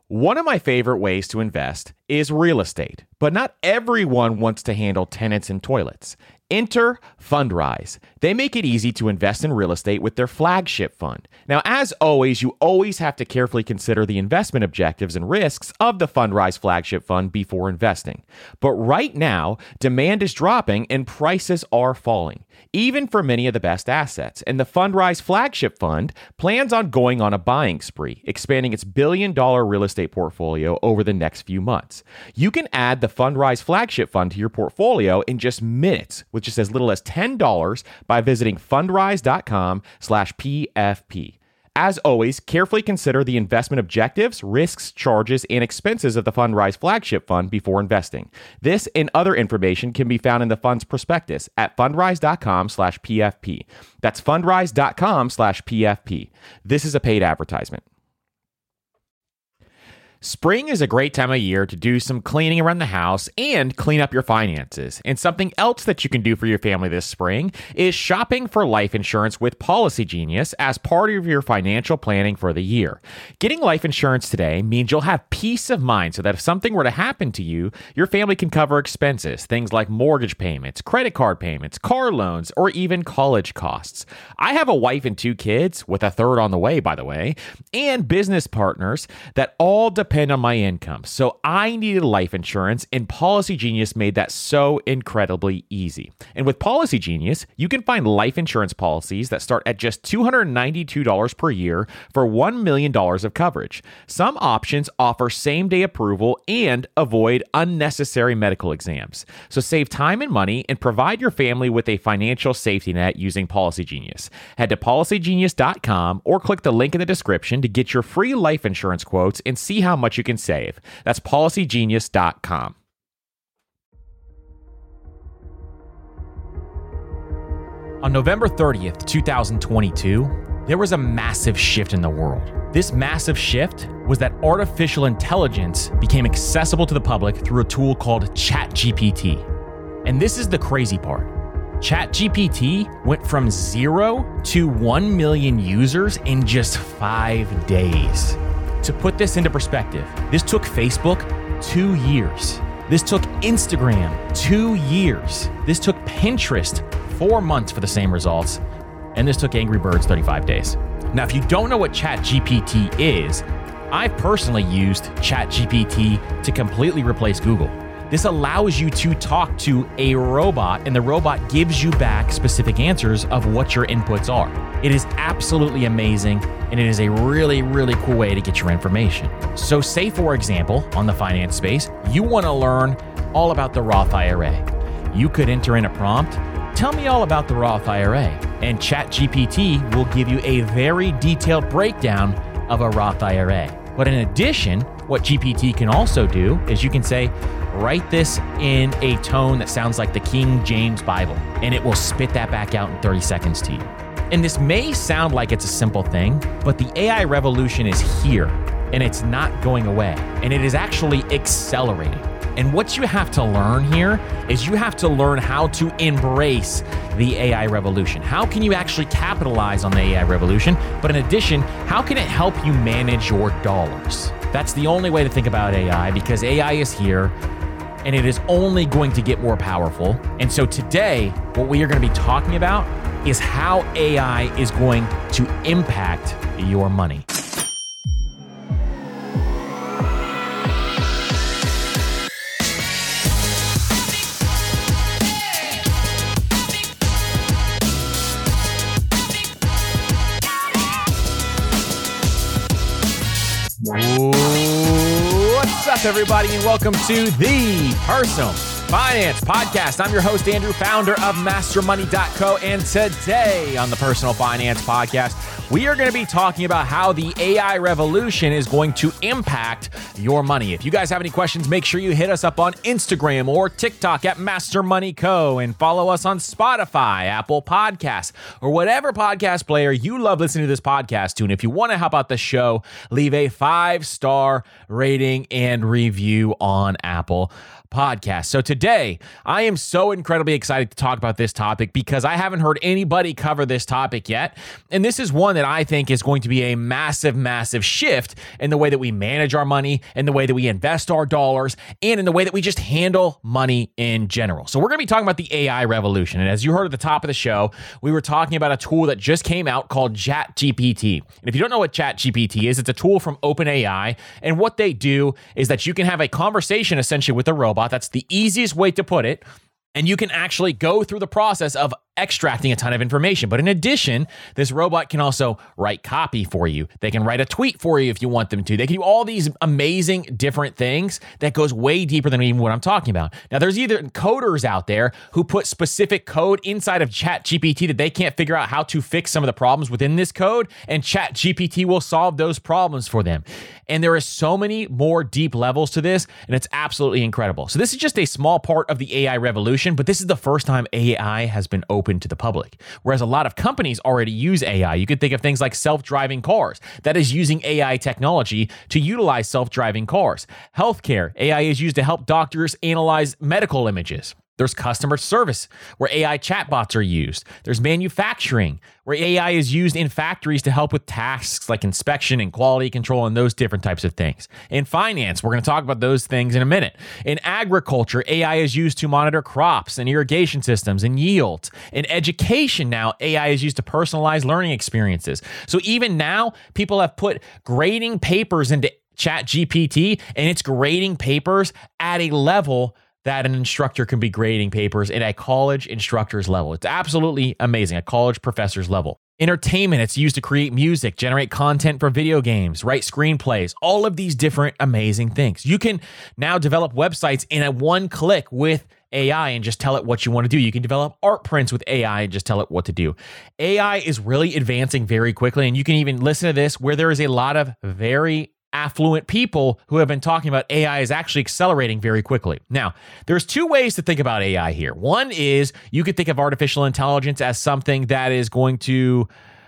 One of my favorite ways to invest is real estate, but not everyone wants to handle tenants and toilets. Enter Fundrise. They make it easy to invest in real estate with their flagship fund. Now, as always, you always have to carefully consider the investment objectives and risks of the Fundrise flagship fund before investing. But right now, demand is dropping and prices are falling, even for many of the best assets. And the Fundrise flagship fund plans on going on a buying spree, expanding its billion-dollar real estate portfolio over the next few months. You can add the Fundrise flagship fund to your portfolio in just minutes, with just as little as $10 by visiting fundrise.com/PFP. As always, carefully consider the investment objectives, risks, charges, and expenses of the Fundrise flagship fund before investing. This and other information can be found in the fund's prospectus at fundrise.com/PFP. That's fundrise.com/PFP. This is a paid advertisement. Spring is a great time of year to do some cleaning around the house and clean up your finances. And something else that you can do for your family this spring is shopping for life insurance with Policy Genius as part of your financial planning for the year. Getting life insurance today means you'll have peace of mind so that if something were to happen to you, your family can cover expenses, things like mortgage payments, credit card payments, car loans, or even college costs. I have a wife and 2 kids, with a third on the way, by the way, and business partners that all depend on my income. So I needed life insurance, and Policy Genius made that so incredibly easy. And with Policy Genius, you can find life insurance policies that start at just $292 per year for $1 million of coverage. Some options offer same-day approval and avoid unnecessary medical exams. So save time and money and provide your family with a financial safety net using Policy Genius. Head to policygenius.com or click the link in the description to get your free life insurance quotes and see how much you can save. That's policygenius.com. On November 30th, 2022, there was a massive shift in the world. This massive shift was that artificial intelligence became accessible to the public through a tool called ChatGPT. And this is the crazy part. ChatGPT went from 0 to 1 million users in just 5 days. To put this into perspective, this took Facebook 2 years. This took Instagram 2 years. This took Pinterest 4 months for the same results. And this took Angry Birds 35 days. Now, if you don't know what ChatGPT is, I've personally used ChatGPT to completely replace Google. This allows you to talk to a robot, and the robot gives you back specific answers of what your inputs are. It is absolutely amazing, and it is a really, really cool way to get your information. So say, for example, on the finance space, you want to learn all about the Roth IRA. You could enter in a prompt, "Tell me all about the Roth IRA," and ChatGPT will give you a very detailed breakdown of a Roth IRA. But in addition, what GPT can also do is you can say, "Write this in a tone that sounds like the King James Bible," and it will spit that back out in 30 seconds to you. And this may sound like it's a simple thing, but the AI revolution is here, and it's not going away, and it is actually accelerating. And what you have to learn here is you have to learn how to embrace the AI revolution. How can you actually capitalize on the AI revolution? But in addition, how can it help you manage your dollars? That's the only way to think about AI, because AI is here and it is only going to get more powerful. And so today, what we are going to be talking about is how AI is going to impact your money. What's up, everybody, and welcome to the Personal Finance Podcast. I'm your host, Andrew, founder of MasterMoney.co, and today on the Personal Finance Podcast, we are going to be talking about how the AI revolution is going to impact your money. If you guys have any questions, make sure you hit us up on Instagram or TikTok at MasterMoney.co, and follow us on Spotify, Apple Podcasts, or whatever podcast player you love listening to this podcast to. And if you want to help out the show, leave a 5-star rating and review on Apple Podcast. So today, I am so incredibly excited to talk about this topic because I haven't heard anybody cover this topic yet. And this is one that I think is going to be a massive, massive shift in the way that we manage our money, in the way that we invest our dollars, and in the way that we just handle money in general. So we're going to be talking about the AI revolution. And as you heard at the top of the show, we were talking about a tool that just came out called ChatGPT. And if you don't know what ChatGPT is, it's a tool from OpenAI. And what they do is that you can have a conversation essentially with a robot. That's the easiest way to put it. And you can actually go through the process of extracting a ton of information. But in addition, this robot can also write copy for you. They can write a tweet for you if you want them to. They can do all these amazing different things that goes way deeper than even what I'm talking about. Now, there's either coders out there who put specific code inside of ChatGPT that they can't figure out how to fix some of the problems within this code, and ChatGPT will solve those problems for them. And there is so many more deep levels to this, and it's absolutely incredible. So this is just a small part of the AI revolution, but this is the first time AI has been open to the public. Whereas a lot of companies already use AI. You could think of things like self-driving cars. That is using AI technology to utilize self-driving cars. Healthcare, AI is used to help doctors analyze medical images. There's customer service, where AI chatbots are used. There's manufacturing, where AI is used in factories to help with tasks like inspection and quality control and those different types of things. In finance, we're going to talk about those things in a minute. In agriculture, AI is used to monitor crops and irrigation systems and yields. In education now, AI is used to personalize learning experiences. So even now, people have put grading papers into ChatGPT, and it's grading papers at a level that an instructor can be grading papers at a college instructor's level. It's absolutely amazing, a college professor's level. Entertainment, it's used to create music, generate content for video games, write screenplays, all of these different amazing things. You can now develop websites in a one click with AI and just tell it what you want to do. You can develop art prints with AI and just tell it what to do. AI is really advancing very quickly, and you can even listen to this where there is a lot of very affluent people who have been talking about AI is actually accelerating very quickly. Now, there's two ways to think about AI here. One is you could think of artificial intelligence as something that is going to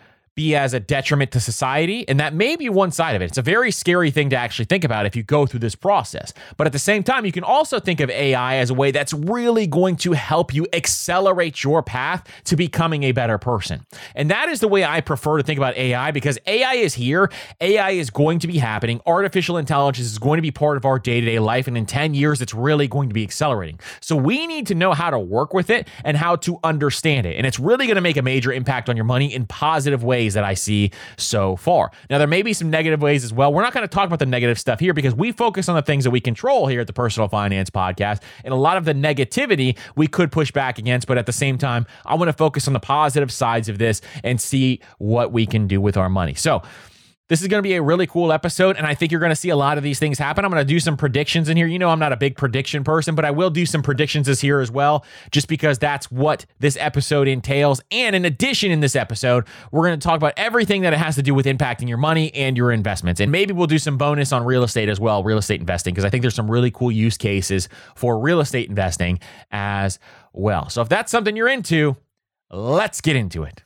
be as a detriment to society, and that may be one side of it. It's a very scary thing to actually think about if you go through this process. But at the same time, you can also think of AI as a way that's really going to help you accelerate your path to becoming a better person. And that is the way I prefer to think about AI, because AI is here. AI is going to be happening. Artificial intelligence is going to be part of our day-to-day life, and in 10 years, it's really going to be accelerating. So we need to know how to work with it and how to understand it. And it's really going to make a major impact on your money in positive ways that I see so far. Now, there may be some negative ways as well. We're not going to talk about the negative stuff here because we focus on the things that we control here at the Personal Finance Podcast, and a lot of the negativity we could push back against, but at the same time, I want to focus on the positive sides of this and see what we can do with our money. So this is going to be a really cool episode, and I think you're going to see a lot of these things happen. I'm going to do some predictions in here. You know, I'm not a big prediction person, but I will do some predictions this here as well, just because that's what this episode entails. And in addition, in this episode, we're going to talk about everything that it has to do with impacting your money and your investments. And maybe we'll do some bonus on real estate as well, real estate investing, because I think there's some really cool use cases for real estate investing as well. So if that's something you're into, let's get into it.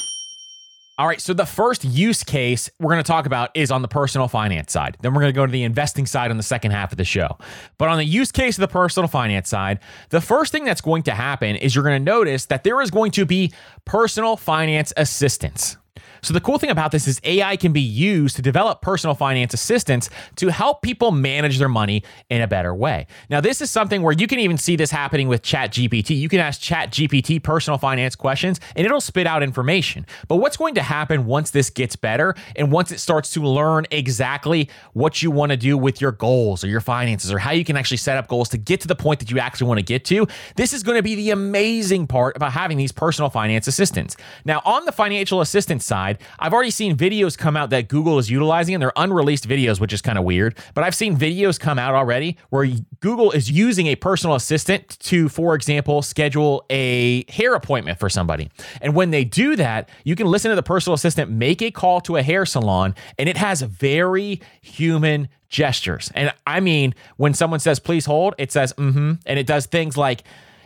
All right, so the first use case we're going to talk about is on the personal finance side. Then we're going to go to the investing side on the second half of the show. But on the use case of the personal finance side, the first thing that's going to happen is you're going to notice that there is going to be personal finance assistance. So the cool thing about this is AI can be used to develop personal finance assistance to help people manage their money in a better way. Now, this is something where you can even see this happening with ChatGPT. You can ask ChatGPT personal finance questions and it'll spit out information. But what's going to happen once this gets better and once it starts to learn exactly what you want to do with your goals or your finances or how you can actually set up goals to get to the point that you actually want to get to, this is going to be the amazing part about having these personal finance assistants. Now, on the financial assistance side, I've already seen videos come out that Google is utilizing, and they're unreleased videos, which is kind of weird, but I've seen videos come out already where Google is using a personal assistant to, for example, schedule a hair appointment for somebody. And when they do that, you can listen to the personal assistant make a call to a hair salon, and it has very human gestures. And I mean, when someone says, please hold, it says, and it does things like,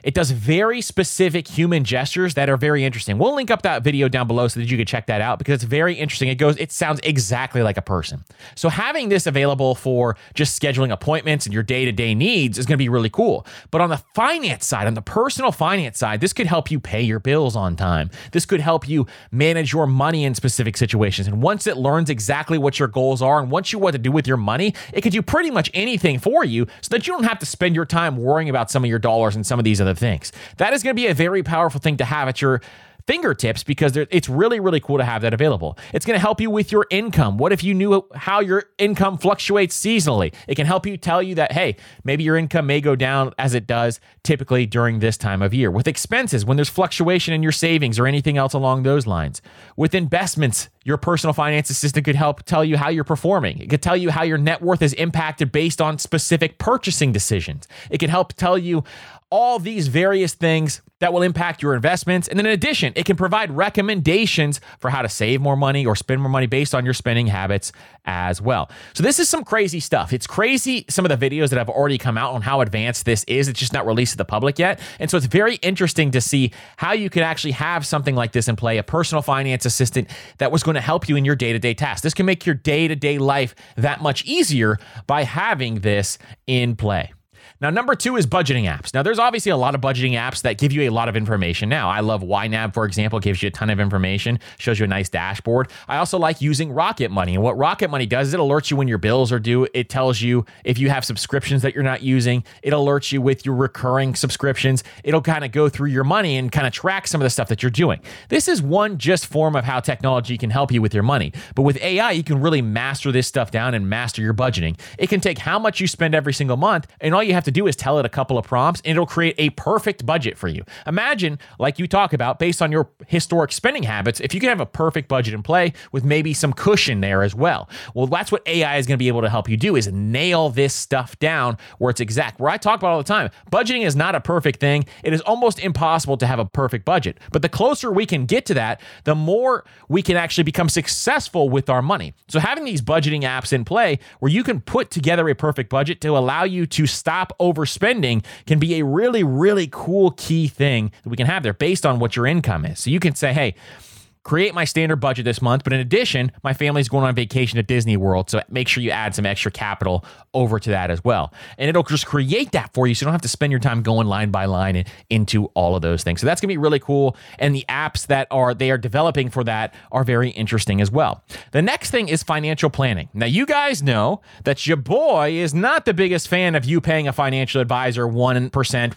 It does very specific human gestures that are very interesting. We'll link up that video down below so that you can check that out because it's very interesting. It sounds exactly like a person. So having this available for just scheduling appointments and your day-to-day needs is going to be really cool. But on the finance side, on the personal finance side, this could help you pay your bills on time. This could help you manage your money in specific situations. And once it learns exactly what your goals are and once you know what to do with your money, it could do pretty much anything for you so that you don't have to spend your time worrying about some of your dollars and some of these other things. That is going to be a very powerful thing to have at your fingertips because it's really, really cool to have that available. It's going to help you with your income. What if you knew how your income fluctuates seasonally? It can help you tell you that, hey, maybe your income may go down as it does typically during this time of year. With expenses, when there's fluctuation in your savings or anything else along those lines. With investments, your personal finance assistant could help tell you how you're performing. It could tell you how your net worth is impacted based on specific purchasing decisions. It could help tell you all these various things that will impact your investments. And then in addition, it can provide recommendations for how to save more money or spend more money based on your spending habits as well. So this is some crazy stuff. It's crazy, some of the videos that have already come out on how advanced this is. It's just not released to the public yet. And so it's very interesting to see how you can actually have something like this in play, a personal finance assistant that was going to help you in your day-to-day tasks. This can make your day-to-day life that much easier by having this in play. Now, number 2 is budgeting apps. Now, there's obviously a lot of budgeting apps that give you a lot of information now. I love YNAB, for example, gives you a ton of information, shows you a nice dashboard. I also like using Rocket Money. And what Rocket Money does is it alerts you when your bills are due. It tells you if you have subscriptions that you're not using. It alerts you with your recurring subscriptions. It'll kind of go through your money and kind of track some of the stuff that you're doing. This is one just form of how technology can help you with your money. But with AI, you can really master this stuff down and master your budgeting. It can take how much you spend every single month, and all you have to do is tell it a couple of prompts and it'll create a perfect budget for you. Imagine, like you talk about, based on your historic spending habits, if you can have a perfect budget in play with maybe some cushion there as well. Well, that's what AI is going to be able to help you do, is nail this stuff down where it's exact. Where I talk about all the time, budgeting is not a perfect thing. It is almost impossible to have a perfect budget. But the closer we can get to that, the more we can actually become successful with our money. So having these budgeting apps in play where you can put together a perfect budget to allow you to stop overspending can be a really, really cool key thing that we can have there based on what your income is. So you can say, hey, create my standard budget this month, but in addition, my family's going on vacation to Disney World, so make sure you add some extra capital over to that as well. And it'll just create that for you, so you don't have to spend your time going line by line into all of those things. So that's going to be really cool, and the apps that they are developing for that are very interesting as well. The next thing is financial planning. Now, you guys know that your boy is not the biggest fan of you paying a financial advisor 1%, 1.5%,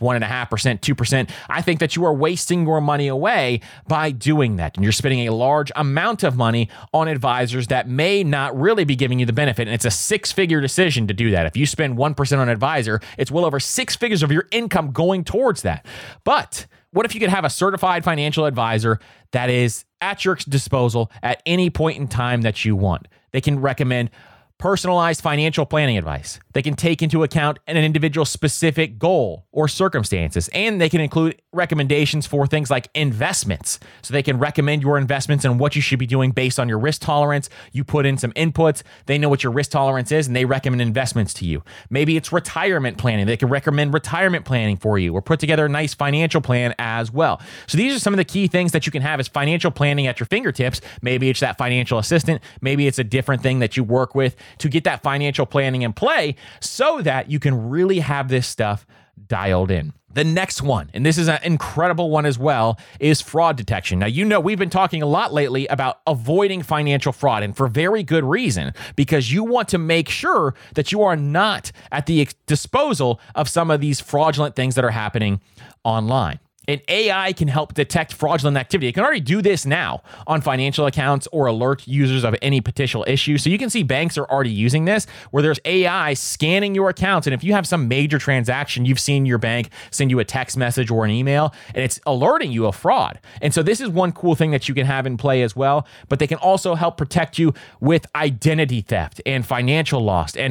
2%. I think that you are wasting your money away by doing that, and you're spending a large amount of money on advisors that may not really be giving you the benefit. And it's a 6-figure decision to do that. If you spend 1% on an advisor, it's well over 6 figures of your income going towards that. But what if you could have a certified financial advisor that is at your disposal at any point in time that you want? They can recommend personalized financial planning advice. They can take into account an individual's specific goal or circumstances, and they can include recommendations for things like investments. So they can recommend your investments and what you should be doing based on your risk tolerance. You put in some inputs, they know what your risk tolerance is, and they recommend investments to you. Maybe it's retirement planning. They can recommend retirement planning for you or put together a nice financial plan as well. So these are some of the key things that you can have as financial planning at your fingertips. Maybe it's that financial assistant. Maybe it's a different thing that you work with to get that financial planning in play so that you can really have this stuff dialed in. The next one, and this is an incredible one as well, is fraud detection. Now, you know, we've been talking a lot lately about avoiding financial fraud, and for very good reason, because you want to make sure that you are not at the disposal of some of these fraudulent things that are happening online. And AI can help detect fraudulent activity. It can already do this now on financial accounts or alert users of any potential issue. So you can see banks are already using this, where there's AI scanning your accounts. And if you have some major transaction, you've seen your bank send you a text message or an email, and it's alerting you of fraud. And so this is one cool thing that you can have in play as well. But they can also help protect you with identity theft and financial loss and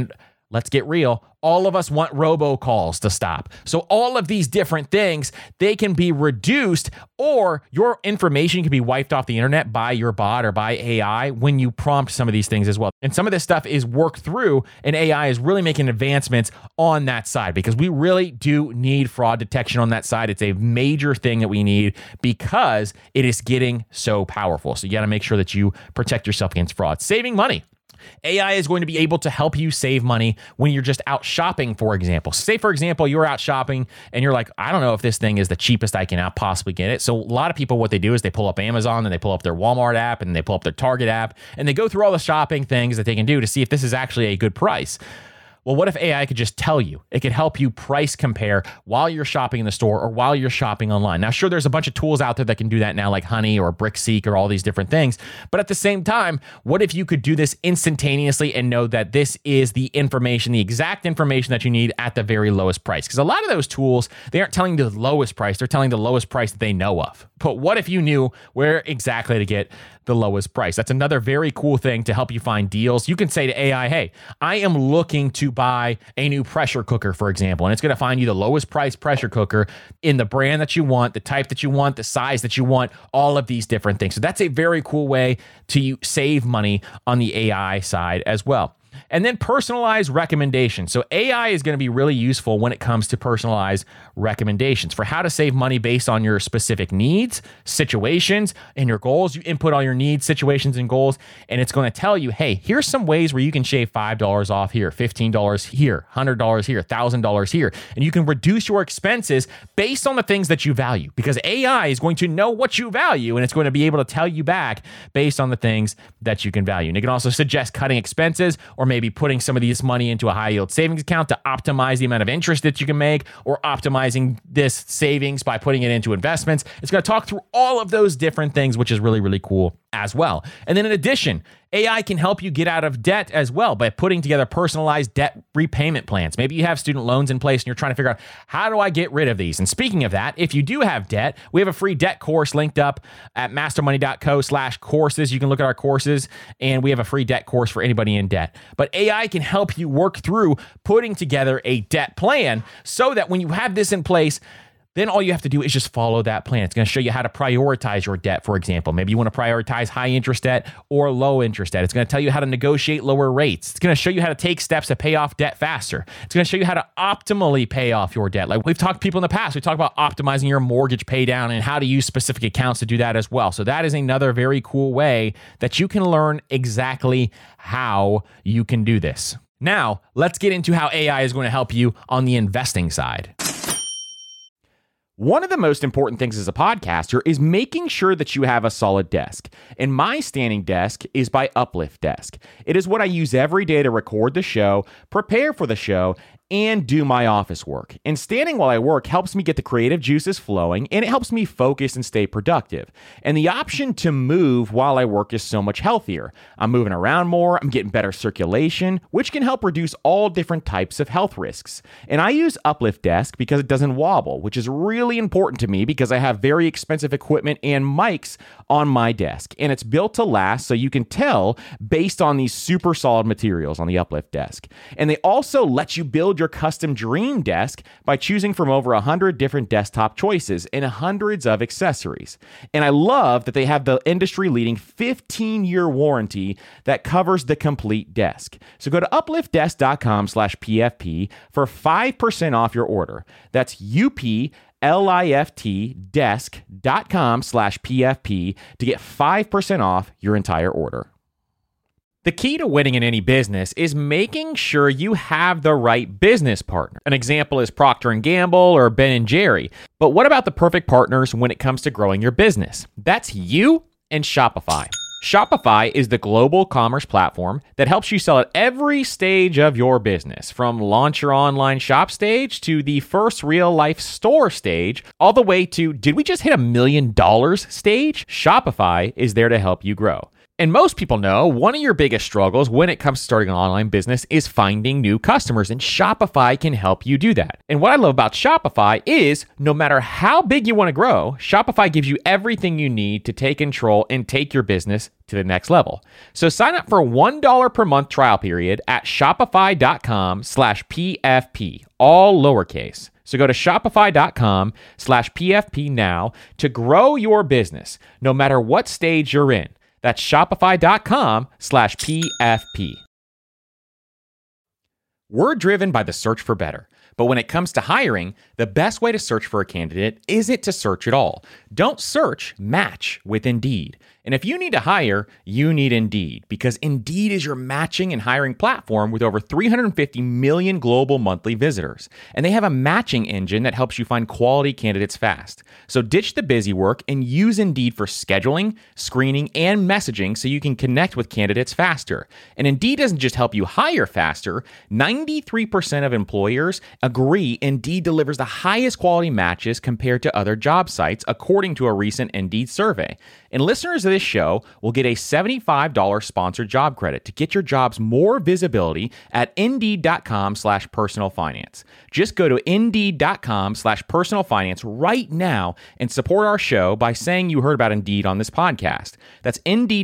let's get real. All of us want robocalls to stop. So all of these different things, they can be reduced, or your information can be wiped off the internet by your bot or by AI when you prompt some of these things as well. And some of this stuff is worked through, and AI is really making advancements on that side because we really do need fraud detection on that side. It's a major thing that we need because it is getting so powerful. So you got to make sure that you protect yourself against fraud. Saving money. AI is going to be able to help you save money when you're just out shopping, for example. Say, for example, you're out shopping and you're like, I don't know if this thing is the cheapest I can possibly get it. So a lot of people, what they do is they pull up Amazon and they pull up their Walmart app and they pull up their Target app and they go through all the shopping things that they can do to see if this is actually a good price. Well, what if AI could just tell you? It could help you price compare while you're shopping in the store or while you're shopping online. Now, sure, there's a bunch of tools out there that can do that now, like Honey or Brickseek or all these different things. But at the same time, what if you could do this instantaneously and know that this is the information, the exact information that you need at the very lowest price? Because a lot of those tools, they aren't telling you the lowest price. They're telling the lowest price that they know of. But what if you knew where exactly to get the lowest price? That's another very cool thing to help you find deals. You can say to AI, hey, I am looking to buy a new pressure cooker, for example, and it's going to find you the lowest price pressure cooker in the brand that you want, the type that you want, the size that you want, all of these different things. So that's a very cool way to save money on the AI side as well. And then personalized recommendations. So AI is going to be really useful when it comes to personalized recommendations for how to save money based on your specific needs, situations, and your goals. You input all your needs, situations, and goals, and it's going to tell you, hey, here's some ways where you can shave $5 off here, $15 here, $100 here, $1,000 here. And you can reduce your expenses based on the things that you value because AI is going to know what you value and it's going to be able to tell you back based on the things that you can value. And it can also suggest cutting expenses or maybe putting some of this money into a high yield savings account to optimize the amount of interest that you can make or optimizing this savings by putting it into investments. It's going to talk through all of those different things, which is really, really cool as well. And then in addition, AI can help you get out of debt as well by putting together personalized debt repayment plans. Maybe you have student loans in place and you're trying to figure out, how do I get rid of these? And speaking of that, if you do have debt, we have a free debt course linked up at mastermoney.co/courses. You can look at our courses and we have a free debt course for anybody in debt. But AI can help you work through putting together a debt plan so that when you have this in place, then all you have to do is just follow that plan. It's going to show you how to prioritize your debt, for example. Maybe you want to prioritize high interest debt or low interest debt. It's going to tell you how to negotiate lower rates. It's going to show you how to take steps to pay off debt faster. It's going to show you how to optimally pay off your debt. Like we've talked to people in the past, we talked about optimizing your mortgage pay down and how to use specific accounts to do that as well. So that is another very cool way that you can learn exactly how you can do this. Now, let's get into how AI is going to help you on the investing side. One of the most important things as a podcaster is making sure that you have a solid desk. And my standing desk is by Uplift Desk. It is what I use every day to record the show, prepare for the show, and do my office work. And standing while I work helps me get the creative juices flowing, and it helps me focus and stay productive. And the option to move while I work is so much healthier. I'm moving around more, I'm getting better circulation, which can help reduce all different types of health risks. And I use Uplift Desk because it doesn't wobble, which is really important to me because I have very expensive equipment and mics on my desk. And it's built to last, so you can tell based on these super solid materials on the Uplift Desk. And they also let you build your custom dream desk by choosing from over 100 different desktop choices and hundreds of accessories. And I love that they have the industry-leading 15-year warranty that covers the complete desk. So go to upliftdesk.com/PFP for 5% off your order. That's upliftdesk.com/PFP to get 5% off your entire order. The key to winning in any business is making sure you have the right business partner. An example is Procter & Gamble or Ben & Jerry. But what about the perfect partners when it comes to growing your business? That's you and Shopify. Shopify is the global commerce platform that helps you sell at every stage of your business, from launch your online shop stage to the first real-life store stage, all the way to, did we just hit $1 million stage? Shopify is there to help you grow. And most people know one of your biggest struggles when it comes to starting an online business is finding new customers, and Shopify can help you do that. And what I love about Shopify is no matter how big you want to grow, Shopify gives you everything you need to take control and take your business to the next level. So sign up for a $1 per month trial period at shopify.com/PFP, all lowercase. So go to shopify.com/PFP now to grow your business, no matter what stage you're in. That's shopify.com/PFP. We're driven by the search for better. But when it comes to hiring, the best way to search for a candidate isn't to search at all. Don't search, match with Indeed. And if you need to hire, you need Indeed, because Indeed is your matching and hiring platform with over 350 million global monthly visitors. And they have a matching engine that helps you find quality candidates fast. So ditch the busy work and use Indeed for scheduling, screening, and messaging so you can connect with candidates faster. And Indeed doesn't just help you hire faster. 93% of employers agree Indeed delivers the highest quality matches compared to other job sites, according to a recent Indeed survey. And listeners of this show will get a $75 sponsored job credit to get your jobs more visibility at Indeed.com/personalfinance. Just go to Indeed.com/personalfinance right now and support our show by saying you heard about Indeed on this podcast. That's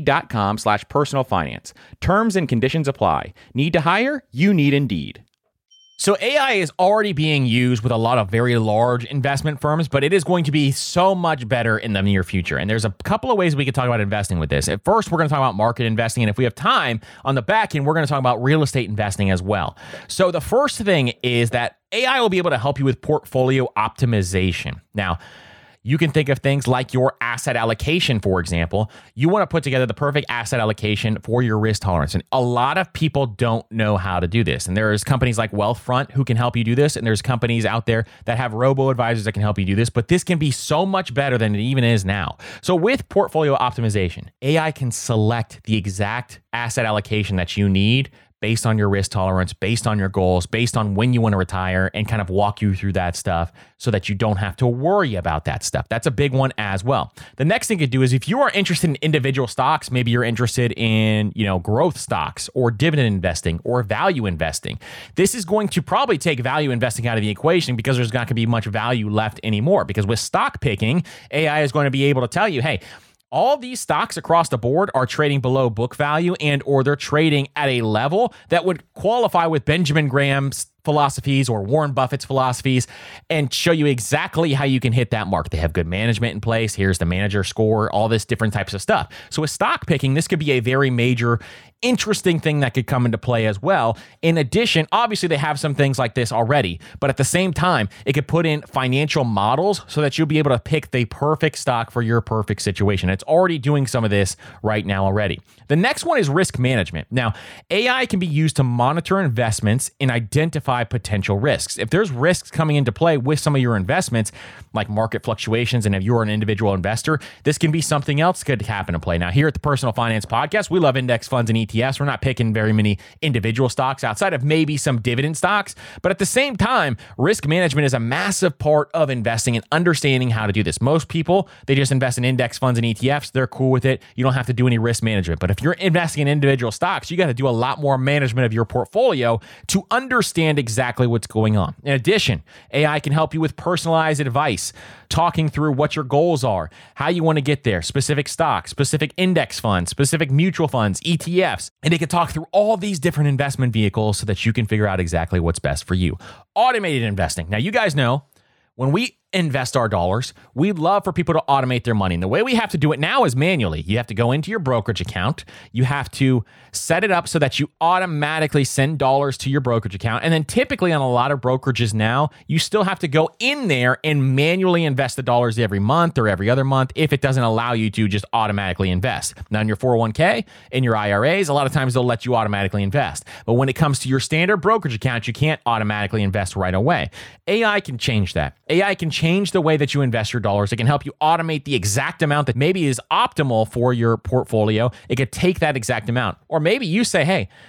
Indeed.com/personalfinance. Terms and conditions apply. Need to hire? You need Indeed. So AI is already being used with a lot of very large investment firms, but it is going to be so much better in the near future. And there's a couple of ways we could talk about investing with this. At first, we're going to talk about market investing. And if we have time on the back end, we're going to talk about real estate investing as well. So the first thing is that AI will be able to help you with portfolio optimization. Now, you can think of things like your asset allocation, for example. You want to put together the perfect asset allocation for your risk tolerance. And a lot of people don't know how to do this. And there's companies like Wealthfront who can help you do this. And there's companies out there that have robo-advisors that can help you do this. But this can be so much better than it even is now. So with portfolio optimization, AI can select the exact asset allocation that you need based on your risk tolerance, based on your goals, based on when you want to retire, and kind of walk you through that stuff so that you don't have to worry about that stuff. That's a big one as well. The next thing you could do is if you are interested in individual stocks, maybe you're interested in, growth stocks or dividend investing or value investing. This is going to probably take value investing out of the equation because there's not going to be much value left anymore. Because with stock picking, AI is going to be able to tell you, hey, all these stocks across the board are trading below book value or they're trading at a level that would qualify with Benjamin Graham's philosophies or Warren Buffett's philosophies and show you exactly how you can hit that mark. They have good management in place. Here's the manager score, all this different types of stuff. So with stock picking, this could be a very major, interesting thing that could come into play as well. In addition, obviously they have some things like this already, but at the same time, it could put in financial models so that you'll be able to pick the perfect stock for your perfect situation. It's already doing some of this right now already. The next one is risk management. Now, AI can be used to monitor investments and identify potential risks. If there's risks coming into play with some of your investments, like market fluctuations, and if you're an individual investor, this can be something else could happen to play. Now, here at the Personal Finance Podcast, we love index funds and ETFs. We're not picking very many individual stocks outside of maybe some dividend stocks. But at the same time, risk management is a massive part of investing and understanding how to do this. Most people, they just invest in index funds and ETFs. They're cool with it. You don't have to do any risk management. But if you're investing in individual stocks, you got to do a lot more management of your portfolio to understand exactly what's going on. In addition, AI can help you with personalized advice, talking through what your goals are, how you want to get there, specific stocks, specific index funds, specific mutual funds, ETFs, and it can talk through all these different investment vehicles so that you can figure out exactly what's best for you. Automated investing. Now, you guys know when we invest our dollars, we love for people to automate their money. And the way we have to do it now is manually. You have to go into your brokerage account. You have to set it up so that you automatically send dollars to your brokerage account. And then typically on a lot of brokerages now, you still have to go in there and manually invest the dollars every month or every other month if it doesn't allow you to just automatically invest. Now in your 401k, in your IRAs, a lot of times they'll let you automatically invest. But when it comes to your standard brokerage account, you can't automatically invest right away. AI can change that. AI can change the way that you invest your dollars. It can help you automate the exact amount that maybe is optimal for your portfolio. It could take that exact amount. Or maybe you say, hey,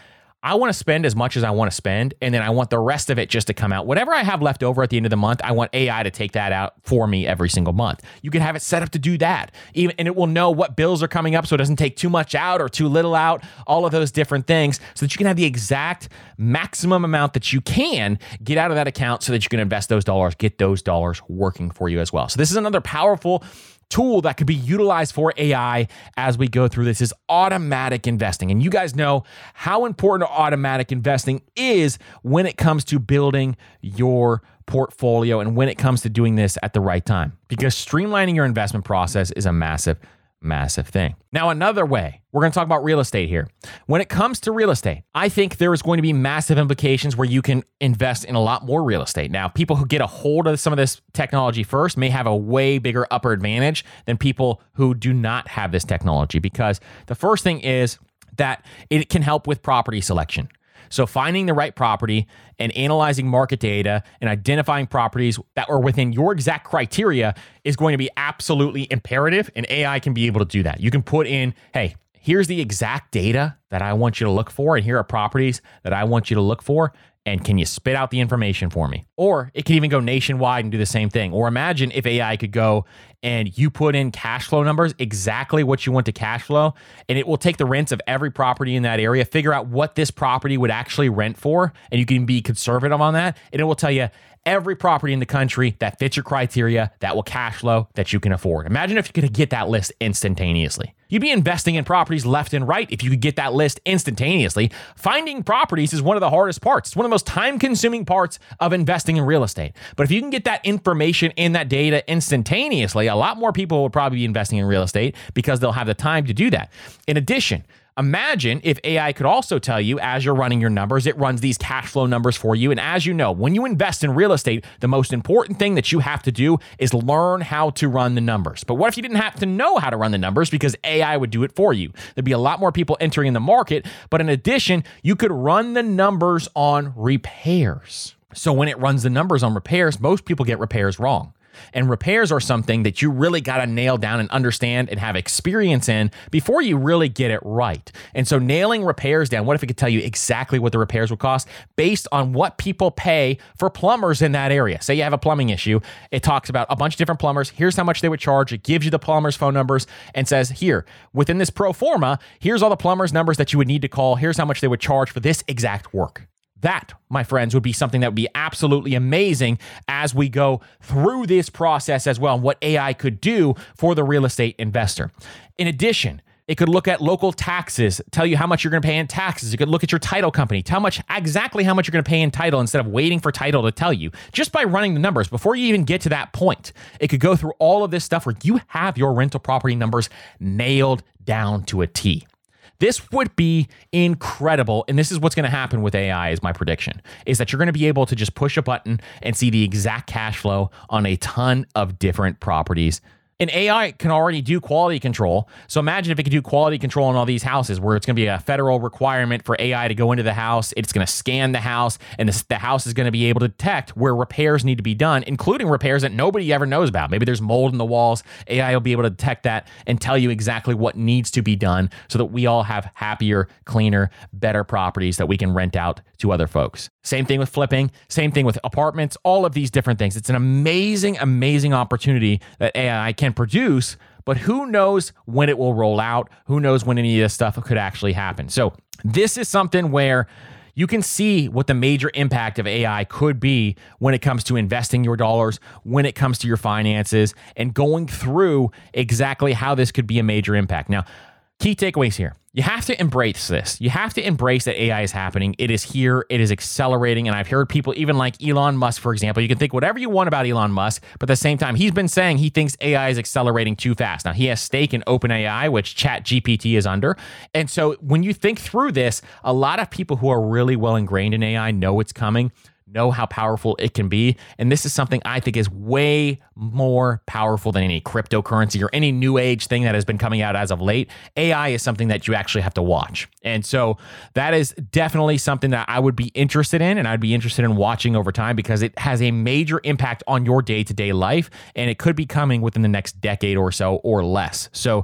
I want to spend as much as I want to spend, and then I want the rest of it just to come out. Whatever I have left over at the end of the month, I want AI to take that out for me every single month. You can have it set up to do that, and it will know what bills are coming up so it doesn't take too much out or too little out, all of those different things, so that you can have the exact maximum amount that you can get out of that account so that you can invest those dollars, get those dollars working for you as well. So this is another powerful tool that could be utilized for AI as we go through this is automatic investing. And you guys know how important automatic investing is when it comes to building your portfolio and when it comes to doing this at the right time, because streamlining your investment process is a massive thing. Now, another way, we're going to talk about real estate here. When it comes to real estate, I think there is going to be massive implications where you can invest in a lot more real estate. Now, people who get a hold of some of this technology first may have a way bigger upper advantage than people who do not have this technology, because the first thing is that it can help with property selection. So finding the right property and analyzing market data and identifying properties that are within your exact criteria is going to be absolutely imperative, and AI can be able to do that. You can put in, hey, here's the exact data that I want you to look for, and here are properties that I want you to look for, and can you spit out the information for me? Or it can even go nationwide and do the same thing. Or imagine if AI could go and you put in cash flow numbers, exactly what you want to cash flow, and it will take the rents of every property in that area, figure out what this property would actually rent for, and you can be conservative on that, and it will tell you every property in the country that fits your criteria, that will cash flow, that you can afford. Imagine if you could get that list instantaneously. You'd be investing in properties left and right if you could get that list instantaneously. Finding properties is one of the hardest parts. It's one of the most time-consuming parts of investing in real estate. But if you can get that information and that data instantaneously, a lot more people will probably be investing in real estate because they'll have the time to do that. In addition, imagine if AI could also tell you as you're running your numbers, it runs these cash flow numbers for you. And as you know, when you invest in real estate, the most important thing that you have to do is learn how to run the numbers. But what if you didn't have to know how to run the numbers because AI would do it for you? There'd be a lot more people entering in the market. But in addition, you could run the numbers on repairs. So when it runs the numbers on repairs, most people get repairs wrong. And repairs are something that you really got to nail down and understand and have experience in before you really get it right. And so nailing repairs down, what if it could tell you exactly what the repairs would cost based on what people pay for plumbers in that area? Say you have a plumbing issue. It talks about a bunch of different plumbers. Here's how much they would charge. It gives you the plumber's phone numbers and says, here, within this pro forma, here's all the plumber's numbers that you would need to call. Here's how much they would charge for this exact work. That, my friends, would be something that would be absolutely amazing as we go through this process as well, and what AI could do for the real estate investor. In addition, it could look at local taxes, tell you how much you're going to pay in taxes. It could look at your title company, tell exactly how much you're going to pay in title instead of waiting for title to tell you. Just by running the numbers, before you even get to that point, it could go through all of this stuff where you have your rental property numbers nailed down to a T. This would be incredible, and this is what's going to happen with AI is my prediction, is that you're going to be able to just push a button and see the exact cash flow on a ton of different properties. And AI can already do quality control. So imagine if it could do quality control on all these houses where it's going to be a federal requirement for AI to go into the house. It's going to scan the house, and the house is going to be able to detect where repairs need to be done, including repairs that nobody ever knows about. Maybe there's mold in the walls. AI will be able to detect that and tell you exactly what needs to be done so that we all have happier, cleaner, better properties that we can rent out to other folks. Same thing with flipping, same thing with apartments, all of these different things. It's an amazing, amazing opportunity that AI can produce, but who knows when it will roll out? Who knows when any of this stuff could actually happen? So this is something where you can see what the major impact of AI could be when it comes to investing your dollars, when it comes to your finances, and going through exactly how this could be a major impact. Now, key takeaways here. You have to embrace this. You have to embrace that AI is happening. It is here. It is accelerating. And I've heard people, even like Elon Musk, for example, you can think whatever you want about Elon Musk, but at the same time, he's been saying he thinks AI is accelerating too fast. Now, he has stake in OpenAI, which ChatGPT is under. And so when you think through this, a lot of people who are really well ingrained in AI know it's coming, know how powerful it can be. And this is something I think is way more powerful than any cryptocurrency or any new age thing that has been coming out as of late. AI is something that you actually have to watch. And so that is definitely something that I would be interested in, and I'd be interested in watching over time because it has a major impact on your day-to-day life, and it could be coming within the next decade or so or less. So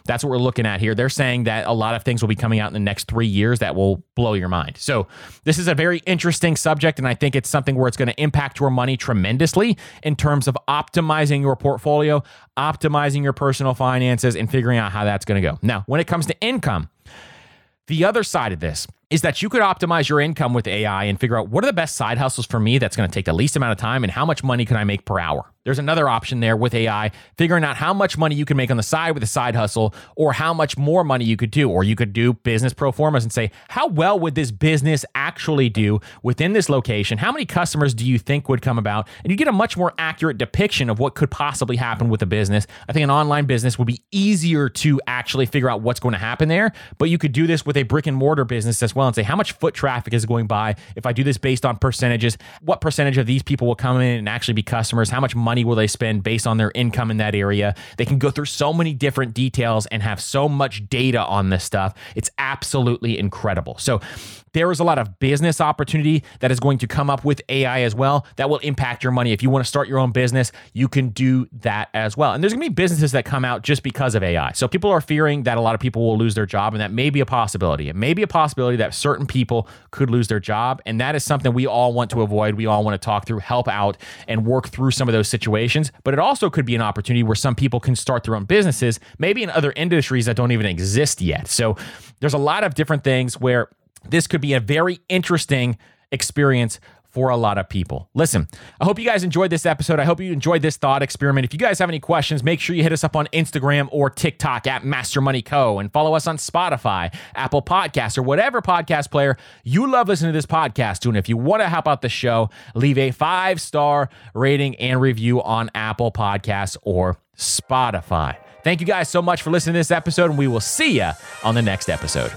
That's what we're looking at here. They're saying that a lot of things will be coming out in the next 3 years that will blow your mind. So this is a very interesting subject, and I think it's something where it's going to impact your money tremendously in terms of optimizing your portfolio, optimizing your personal finances, and figuring out how that's going to go. Now, when it comes to income, the other side of this is that you could optimize your income with AI and figure out what are the best side hustles for me that's going to take the least amount of time and how much money can I make per hour. There's another option there with AI, figuring out how much money you can make on the side with a side hustle or how much more money you could do. Or you could do business pro formas and say, how well would this business actually do within this location? How many customers do you think would come about? And you get a much more accurate depiction of what could possibly happen with a business. I think an online business would be easier to actually figure out what's going to happen there, but you could do this with a brick and mortar business as well and say, how much foot traffic is going by? If I do this based on percentages, what percentage of these people will come in and actually be customers? How much money will they spend based on their income in that area? They can go through so many different details and have so much data on this stuff. It's absolutely incredible. So there is a lot of business opportunity that is going to come up with AI as well that will impact your money. If you want to start your own business, you can do that as well. And there's going to be businesses that come out just because of AI. So people are fearing that a lot of people will lose their job, and that may be a possibility. It may be a possibility that certain people could lose their job, and that is something we all want to avoid. We all want to talk through, help out, and work through some of those situations. But it also could be an opportunity where some people can start their own businesses, maybe in other industries that don't even exist yet. So there's a lot of different things where this could be a very interesting experience for a lot of people. Listen, I hope you guys enjoyed this episode. I hope you enjoyed this thought experiment. If you guys have any questions, make sure you hit us up on Instagram or TikTok at Master Money Co. and follow us on Spotify, Apple Podcasts, or whatever podcast player you love listening to this podcast to. And if you want to help out the show, leave a 5-star rating and review on Apple Podcasts or Spotify. Thank you guys so much for listening to this episode, and we will see you on the next episode.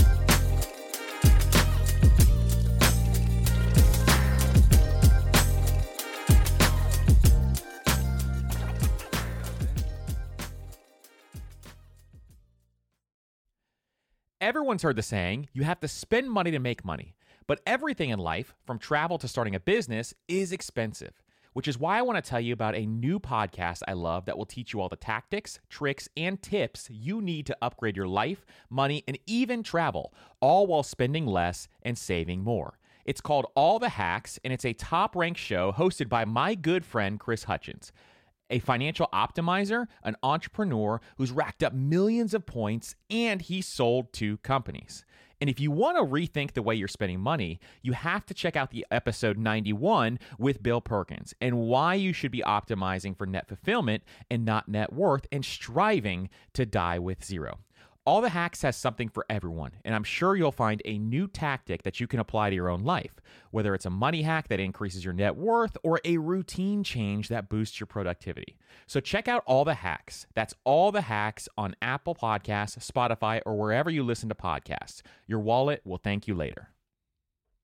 Everyone's heard the saying, you have to spend money to make money. But everything in life, from travel to starting a business, is expensive, which is why I want to tell you about a new podcast I love that will teach you all the tactics, tricks, and tips you need to upgrade your life, money, and even travel, all while spending less and saving more. It's called All the Hacks, and it's a top-ranked show hosted by my good friend, Chris Hutchins, a financial optimizer, an entrepreneur who's racked up millions of points, and he's sold to companies. And if you want to rethink the way you're spending money, you have to check out the episode 91 with Bill Perkins and why you should be optimizing for net fulfillment and not net worth and striving to die with zero. All the Hacks has something for everyone, and I'm sure you'll find a new tactic that you can apply to your own life, whether it's a money hack that increases your net worth or a routine change that boosts your productivity. So check out All the Hacks. That's All the Hacks on Apple Podcasts, Spotify, or wherever you listen to podcasts. Your wallet will thank you later.